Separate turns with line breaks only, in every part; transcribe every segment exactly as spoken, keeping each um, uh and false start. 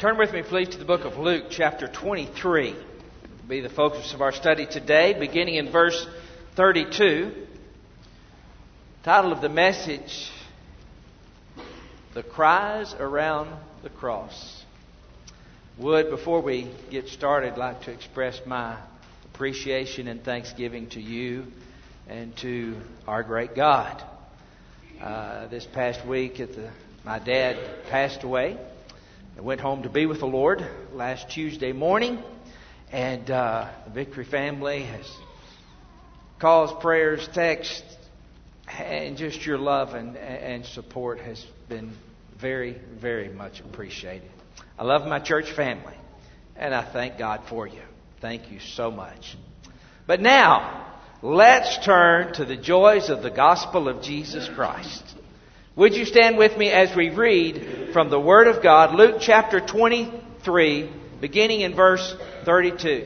Turn with me, please, to the book of Luke, chapter twenty-three. It will be the focus of our study today, beginning in verse thirty-two. Title of the message, The Cries Around the Cross. Would, before we get started, like to express my appreciation and thanksgiving to you and to our great God. Uh, this past week, at the, my dad passed away. I went home to be with the Lord last Tuesday morning, and uh, the Victory family has calls, prayers, texts, and just your love and, and support has been very, very much appreciated. I love my church family, and I thank God for you. Thank you so much. But now, let's turn to the joys of the gospel of Jesus Christ. Would you stand with me as we read from the Word of God, Luke chapter twenty-three, beginning in verse thirty-two.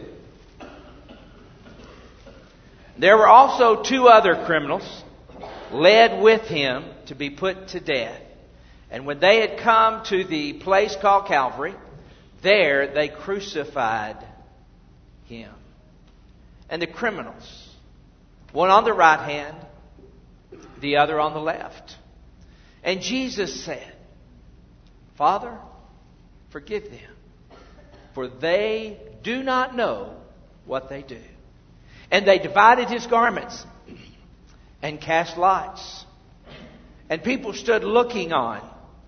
There were also two other criminals led with him to be put to death. And when they had come to the place called Calvary, there they crucified him. And the criminals, one on the right hand, the other on the left. And Jesus said, Father, forgive them, for they do not know what they do. And they divided his garments and cast lots. And people stood looking on.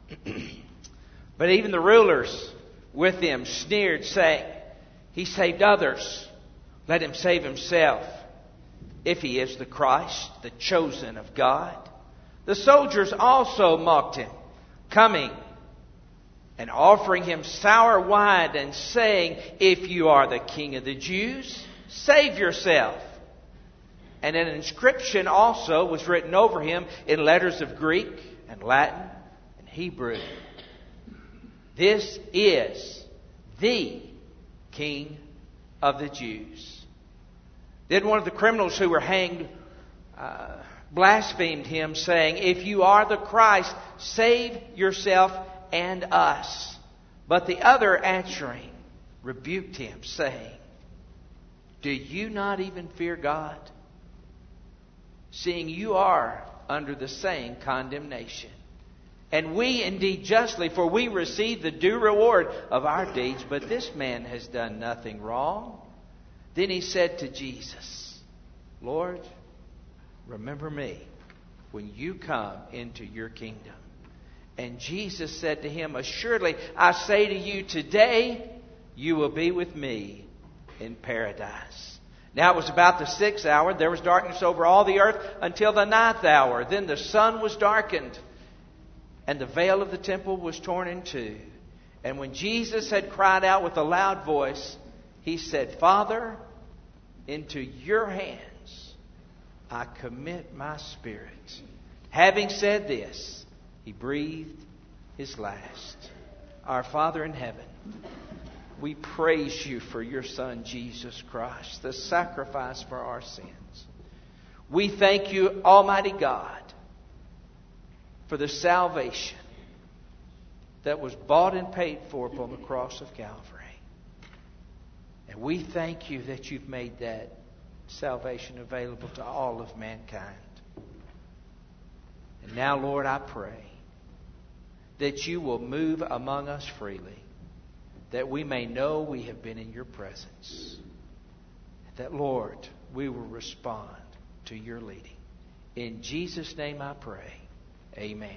But even the rulers with them sneered, saying, He saved others. Let him save himself, if he is the Christ, the chosen of God. The soldiers also mocked him, coming and offering him sour wine and saying, If you are the King of the Jews, save yourself. And an inscription also was written over him in letters of Greek and Latin and Hebrew. This is the King of the Jews. Then one of the criminals who were hanged uh, blasphemed him, saying, If you are the Christ, save yourself and us. But the other, answering, rebuked him, saying, Do you not even fear God, seeing you are under the same condemnation? And we indeed justly, for we receive the due reward of our deeds, but this man has done nothing wrong. Then he said to Jesus, Lord, remember me when you come into your kingdom. And Jesus said to him, Assuredly, I say to you, today you will be with me in paradise. Now it was about the sixth hour. There was darkness over all the earth until the ninth hour. Then the sun was darkened, and the veil of the temple was torn in two. And when Jesus had cried out with a loud voice, he said, Father, into your hands I commit my spirit. Having said this, he breathed his last. Our Father in heaven, we praise you for your Son, Jesus Christ, the sacrifice for our sins. We thank you, Almighty God, for the salvation that was bought and paid for upon the cross of Calvary. And we thank you that you've made that salvation available to all of mankind. And now, Lord, I pray that you will move among us freely, that we may know we have been in your presence. That, Lord, we will respond to your leading. In Jesus' name I pray. Amen.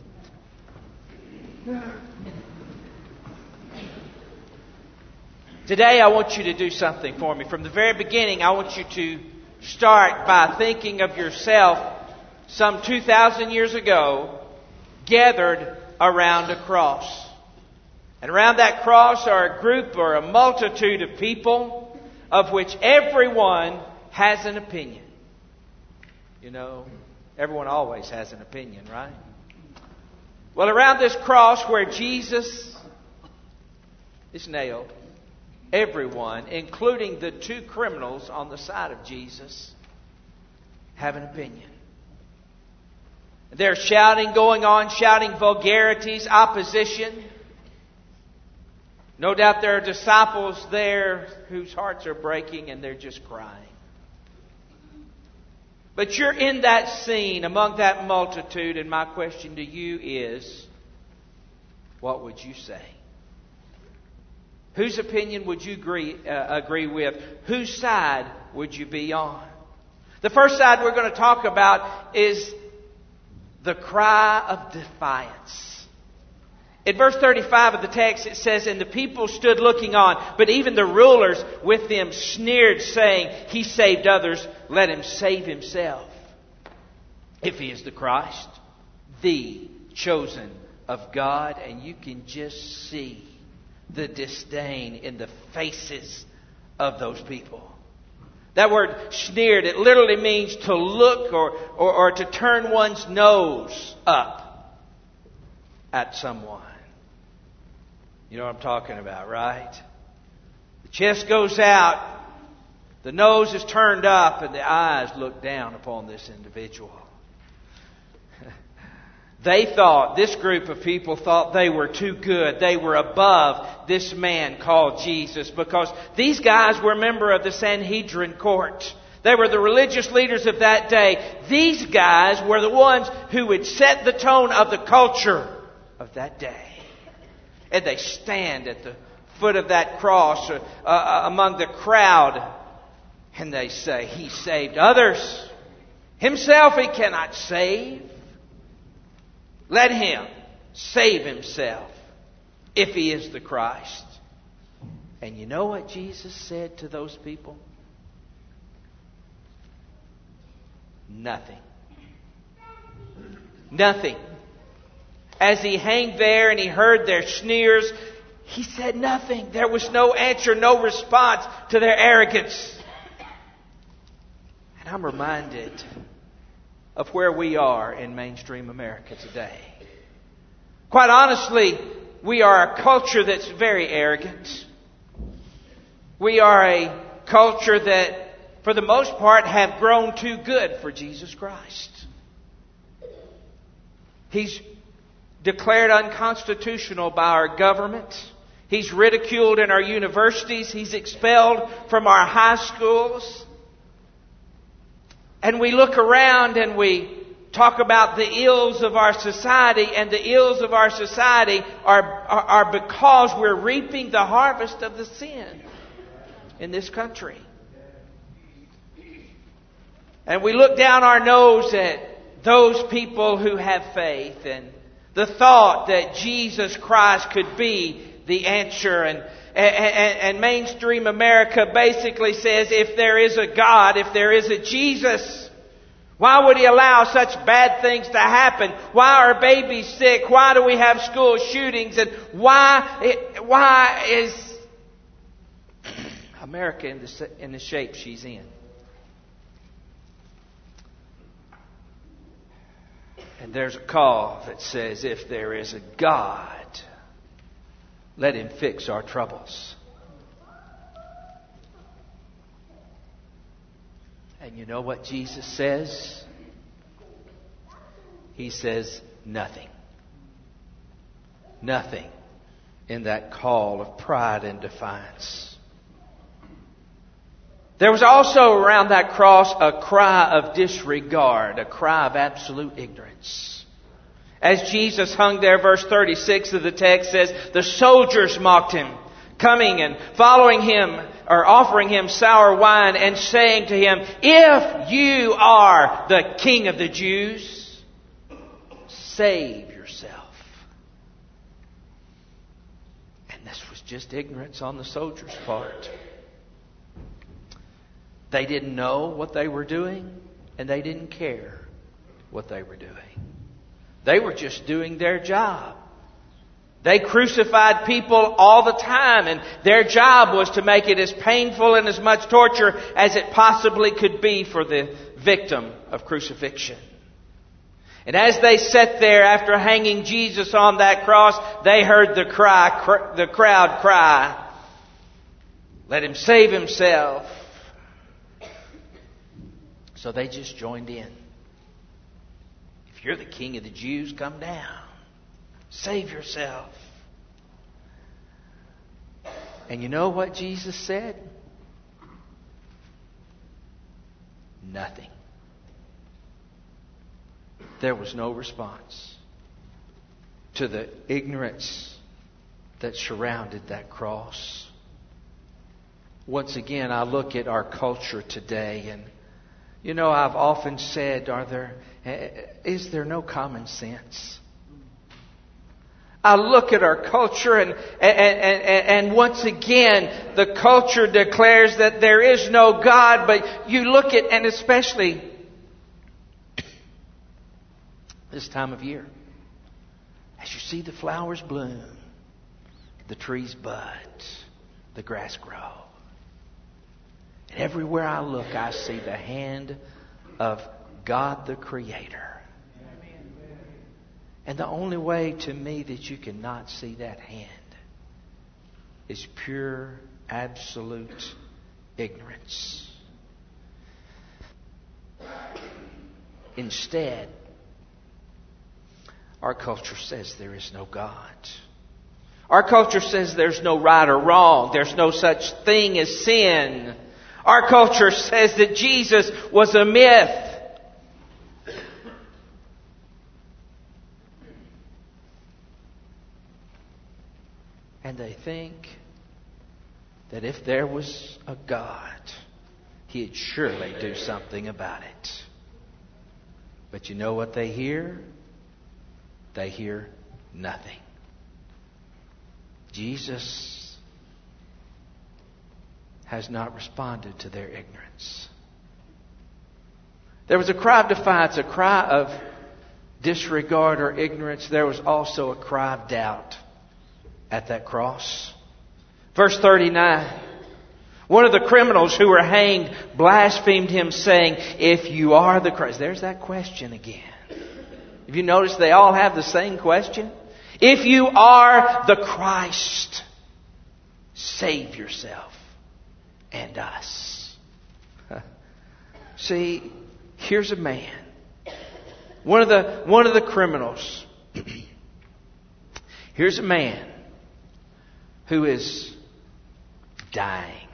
Today I want you to do something for me. From the very beginning, I want you to start by thinking of yourself some two thousand years ago, gathered around a cross. And around that cross are a group or a multitude of people of which everyone has an opinion. You know, everyone always has an opinion, right? Well, around this cross where Jesus is nailed, everyone, including the two criminals on the side of Jesus, have an opinion. There's shouting going on, shouting vulgarities, opposition. No doubt there are disciples there whose hearts are breaking and they're just crying. But you're in that scene among that multitude, and my question to you is, what would you say? Whose opinion would you agree, uh, agree with? Whose side would you be on? The first side we're going to talk about is the cry of defiance. In verse thirty-five of the text it says, "And the people stood looking on, but even the rulers with them sneered, saying, 'He saved others, let him save himself, if he is the Christ, the chosen of God.'" And you can just see the disdain in the faces of those people. That word sneered, it literally means to look or, or, or to turn one's nose up at someone. You know what I'm talking about, right? The chest goes out, the nose is turned up, and the eyes look down upon this individual. They thought, this group of people thought they were too good. They were above this man called Jesus, because these guys were a member of the Sanhedrin court. They were the religious leaders of that day. These guys were the ones who would set the tone of the culture of that day. And they stand at the foot of that cross uh, uh, among the crowd, and they say, "He saved others. Himself he cannot save. Let him save himself, if he is the Christ." And you know what Jesus said to those people? Nothing. Nothing. As he hung there and he heard their sneers, he said nothing. There was no answer, no response to their arrogance. And I'm reminded of where we are in mainstream America today. Quite honestly, we are a culture that's very arrogant. We are a culture that, for the most part, have grown too good for Jesus Christ. He's declared unconstitutional by our government. He's ridiculed in our universities. He's expelled from our high schools. And we look around and we talk about the ills of our society, and the ills of our society are, are, are because we're reaping the harvest of the sin in this country. And we look down our nose at those people who have faith, and the thought that Jesus Christ could be the answer. And, and, and mainstream America basically says, if there is a God, if there is a Jesus, why would He allow such bad things to happen? Why are babies sick? Why do we have school shootings? And why, why is America in the, in the shape she's in? And there's a call that says, if there is a God, let Him fix our troubles. And you know what Jesus says? He says nothing. Nothing in that call of pride and defiance. There was also around that cross a cry of disregard, a cry of absolute ignorance. As Jesus hung there, verse thirty-six of the text says, the soldiers mocked Him, coming and following Him, or offering Him sour wine, and saying to Him, if you are the King of the Jews, save yourself. And this was just ignorance on the soldiers' part. They didn't know what they were doing, and they didn't care what they were doing. They were just doing their job. They crucified people all the time, and their job was to make it as painful and as much torture as it possibly could be for the victim of crucifixion. And as they sat there after hanging Jesus on that cross, they heard the cry, cr- the crowd cry, let Him save Himself. So they just joined in. If you're the King of the Jews, come down. Save yourself. And you know what Jesus said? Nothing. There was no response to the ignorance that surrounded that cross. Once again, I look at our culture today, and you know, I've often said, are there, is there no common sense? I look at our culture, and, and, and, and once again, the culture declares that there is no God, but you look at, and especially this time of year, as you see the flowers bloom, the trees bud, the grass grow. And everywhere I look, I see the hand of God the Creator. And the only way to me that you cannot see that hand is pure, absolute ignorance. Instead, our culture says there is no God. Our culture says there's no right or wrong. There's no such thing as sin. Our culture says that Jesus was a myth. And they think that if there was a God, He'd surely do something about it. But you know what they hear? They hear nothing. Jesus has not responded to their ignorance. There was a cry of defiance, a cry of disregard or ignorance. There was also a cry of doubt at that cross. Verse thirty-nine. One of the criminals who were hanged blasphemed Him, saying, "If you are the Christ." There's that question again. Have you noticed they all have the same question? If you are the Christ, save yourself and us. See, here's a man. One of the, one of the criminals. Here's a man who is dying.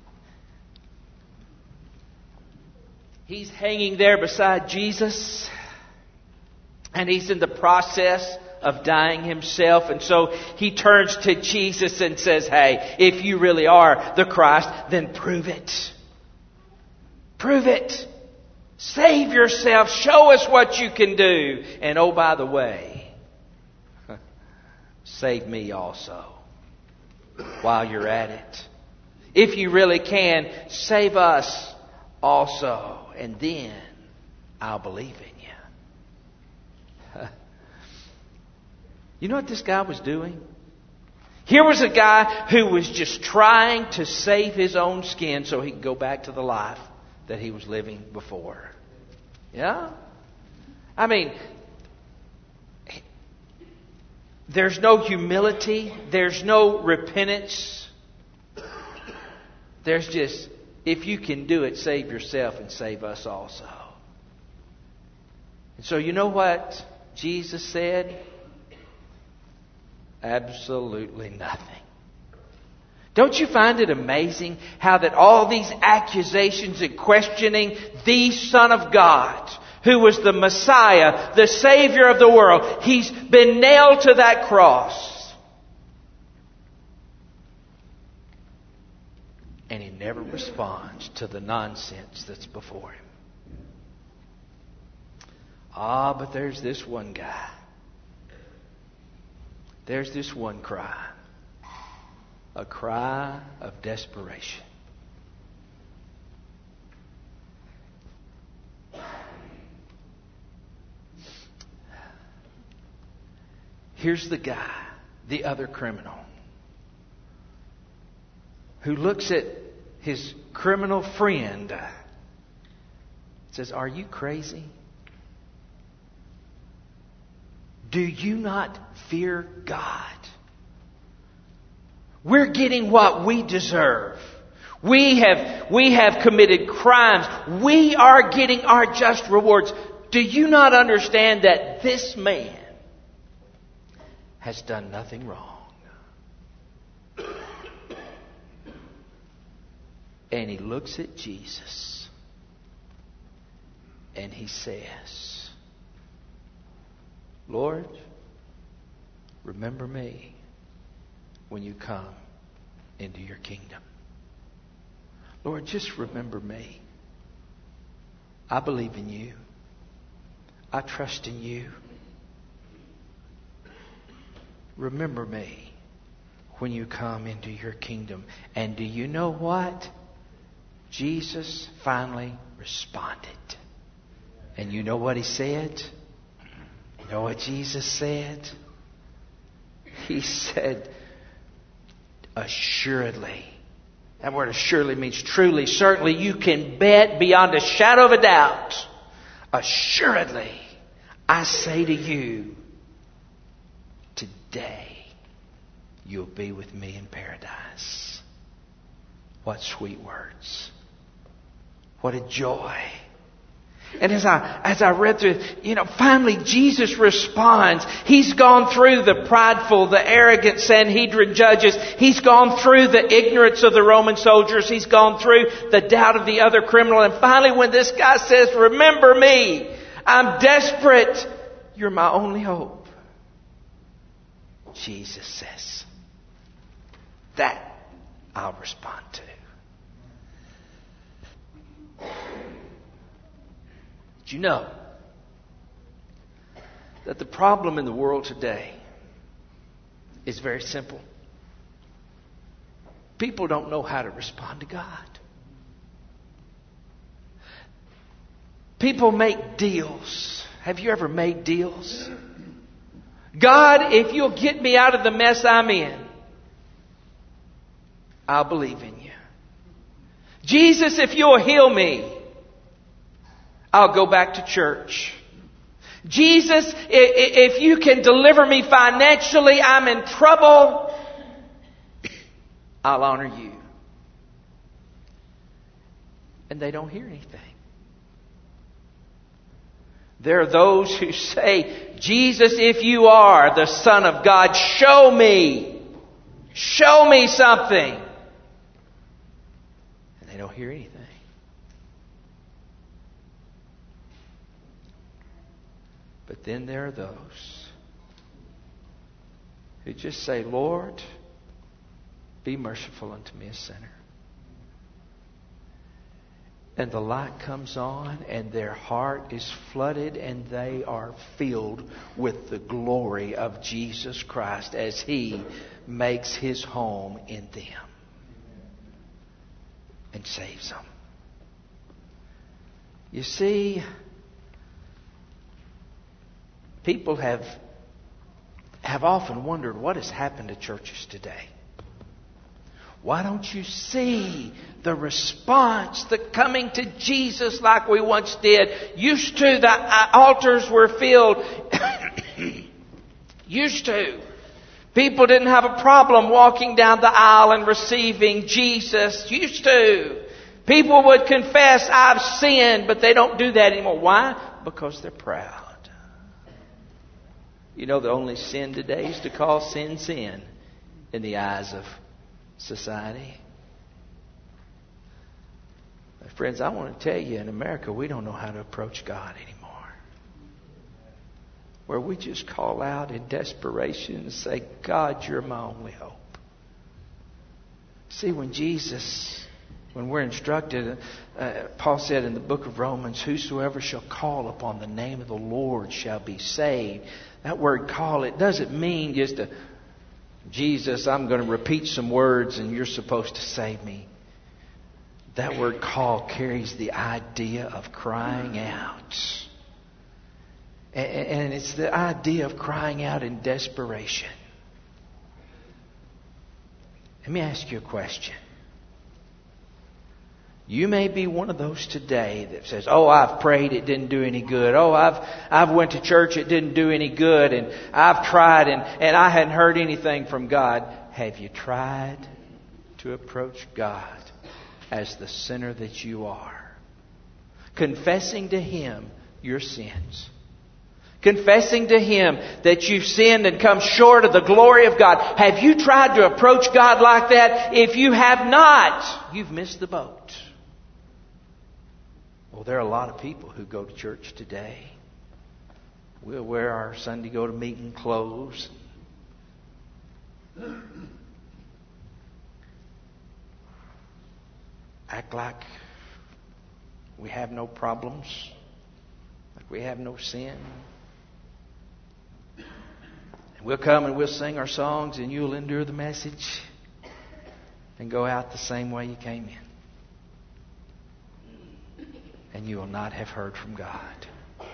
He's hanging there beside Jesus, and he's in the process of dying himself. And so he turns to Jesus and says, "Hey, if you really are the Christ, then prove it. Prove it. Save yourself. Show us what you can do. And oh, by the way, save me also while you're at it. If you really can, save us also. And then I'll believe in you." You know what this guy was doing? Here was a guy who was just trying to save his own skin so he could go back to the life that he was living before. Yeah? I mean, there's no humility. There's no repentance. There's just, if you can do it, save yourself and save us also. And so you know what Jesus said? Absolutely nothing. Don't you find it amazing how that all these accusations and questioning the Son of God, who was the Messiah, the Savior of the world, He's been nailed to that cross. And He never responds to the nonsense that's before Him. Ah, but there's this one guy. There's this one cry. A cry of desperation. Here's the guy, the other criminal, who looks at his criminal friend and says, "Are you crazy? Do you not fear God? We're getting what we deserve. We have, we have committed crimes. We are getting our just rewards. Do you not understand that this man has done nothing wrong?" And he looks at Jesus. And he says, Lord, remember me when you come into your kingdom. Lord, just remember me. I believe in you. I trust in you. Remember me when you come into your kingdom. And do you know what? Jesus finally responded. And you know what he said? You know what Jesus said? He said, assuredly. That word assuredly means truly, certainly. You can bet beyond a shadow of a doubt. Assuredly, I say to you, today you'll be with me in paradise. What sweet words. What a joy. And as I, as I read through, you know, finally Jesus responds. He's gone through the prideful, the arrogant Sanhedrin judges. He's gone through the ignorance of the Roman soldiers. He's gone through the doubt of the other criminal. And finally when this guy says, remember me, I'm desperate, you're my only hope. Jesus says, that I'll respond to. Did you know that the problem in the world today is very simple? People don't know how to respond to God. People make deals. Have you ever made deals? God, if you'll get me out of the mess I'm in, I'll believe in you. Jesus, if you'll heal me, I'll go back to church. Jesus, if you can deliver me financially, I'm in trouble, I'll honor you. And they don't hear anything. There are those who say, Jesus, if you are the Son of God, show me. Show me something. And they don't hear anything. But then there are those who just say, Lord, be merciful unto me, a sinner. And the light comes on and their heart is flooded and they are filled with the glory of Jesus Christ as He makes His home in them and saves them. You see, people have, have often wondered what has happened to churches today. Why don't you see the response, the coming to Jesus like we once did? Used to, the altars were filled. Used to. People didn't have a problem walking down the aisle and receiving Jesus. Used to. People would confess, I've sinned, but they don't do that anymore. Why? Because they're proud. You know, the only sin today is to call sin sin in the eyes of society. But friends, I want to tell you, in America, we don't know how to approach God anymore. Where we just call out in desperation and say, God, you're my only hope. See, when Jesus, when we're instructed, uh, Paul said in the book of Romans, whosoever shall call upon the name of the Lord shall be saved. That word call, it doesn't mean just a Jesus, I'm going to repeat some words and you're supposed to save me. That word call carries the idea of crying out. And it's the idea of crying out in desperation. Let me ask you a question. You may be one of those today that says, oh, I've prayed, it didn't do any good. Oh, I've I've went to church, it didn't do any good. And I've tried and, and I hadn't heard anything from God. Have you tried to approach God as the sinner that you are? Confessing to Him your sins. confessing to Him that you've sinned and come short of the glory of God. Have you tried to approach God like that? If you have not, you've missed the boat. Well, there are a lot of people who go to church today. We'll wear our Sunday go to meeting clothes. Act like we have no problems, like we have no sin. And we'll come and we'll sing our songs and you'll endure the message and go out the same way you came in. And you will not have heard from God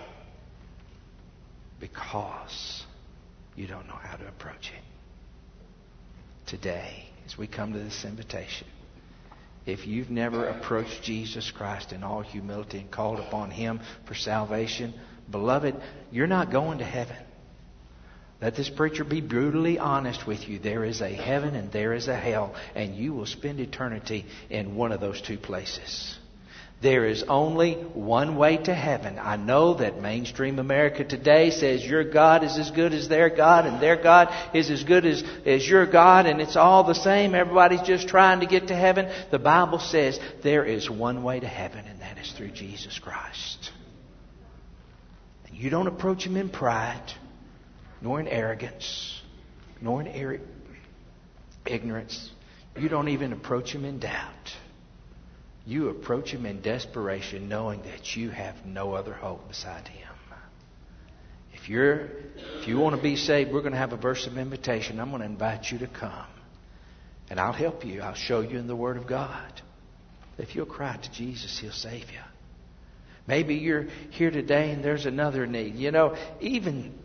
because you don't know how to approach Him. Today, as we come to this invitation, if you've never approached Jesus Christ in all humility and called upon Him for salvation, beloved, you're not going to heaven. Let this preacher be brutally honest with you. There is a heaven and there is a hell, and you will spend eternity in one of those two places. There is only one way to heaven. I know that mainstream America today says your God is as good as their God and their God is as good as, as your God, and it's all the same. Everybody's just trying to get to heaven. The Bible says there is one way to heaven, and that is through Jesus Christ. And you don't approach Him in pride, nor in arrogance, nor in ir- ignorance. You don't even approach Him in doubt. You approach Him in desperation, knowing that you have no other hope beside Him. If you're, if you want to be saved, we're going to have a verse of invitation. I'm going to invite you to come. And I'll help you. I'll show you in the Word of God. If you'll cry to Jesus, He'll save you. Maybe you're here today and there's another need. You know, even...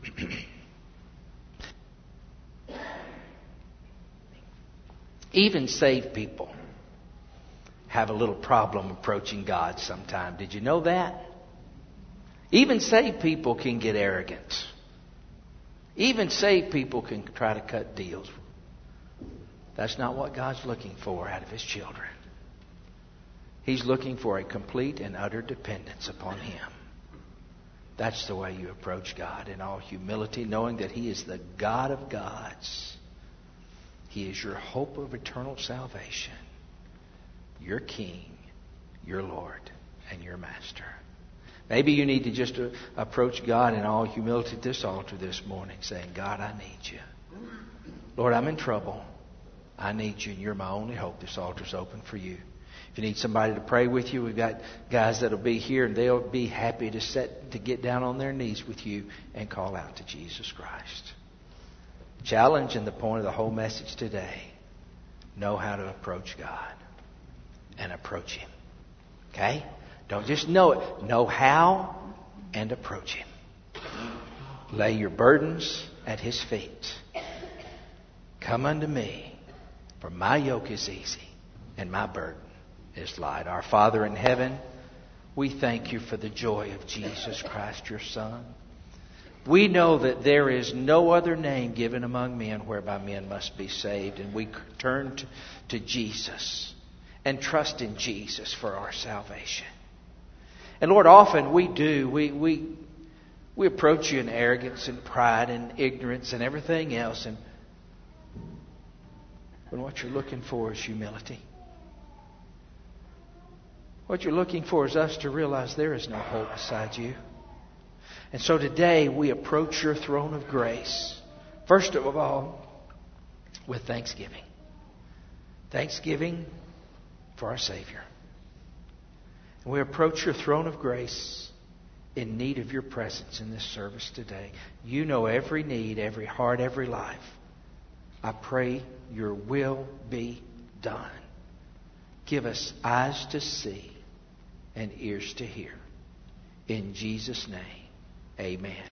even saved people have a little problem approaching God sometime. Did you know that? Even saved people can get arrogant. Even saved people can try to cut deals. That's not what God's looking for out of His children. He's looking for a complete and utter dependence upon Him. That's the way you approach God, in all humility, knowing that He is the God of gods. He is your hope of eternal salvation. Your King, your Lord, and your Master. Maybe you need to just uh, approach God in all humility at this altar this morning, saying, God, I need you. Lord, I'm in trouble. I need you, and you're my only hope. This altar's open for you. If you need somebody to pray with you, we've got guys that'll be here, and they'll be happy to set to get down on their knees with you and call out to Jesus Christ. Challenge and the point of the whole message today: know how to approach God. And approach Him. Okay? Don't just know it. Know how and approach Him. Lay your burdens at His feet. Come unto me, for my yoke is easy and my burden is light. Our Father in heaven, we thank you for the joy of Jesus Christ, your Son. We know that there is no other name given among men whereby men must be saved. And we turn to, to Jesus. And trust in Jesus for our salvation. And Lord, often we do. We we we approach you in arrogance and pride and ignorance and everything else. And when what you're looking for is humility. What you're looking for is us to realize there is no hope beside you. And so today we approach your throne of grace. First of all, with thanksgiving. Thanksgiving for our Savior. And we approach your throne of grace in need of your presence in this service today. You know every need, every heart, every life. I pray your will be done. Give us eyes to see and ears to hear. In Jesus' name, amen.